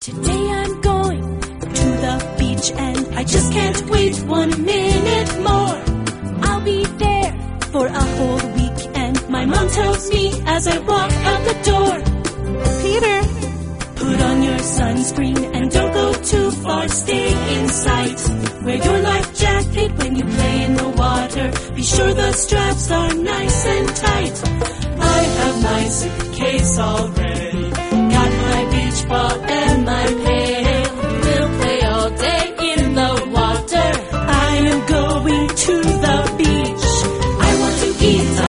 Today I'm going to the beach and I just can't wait 1 minute more. I'll be there for a whole week and my mom tells me as I walk out the door, Peter, put on your sunscreen and don't go too far, stay in sight. Wear your life jacket when you play in the water. Be sure the straps are nice and tight. I have my suitcase all ready.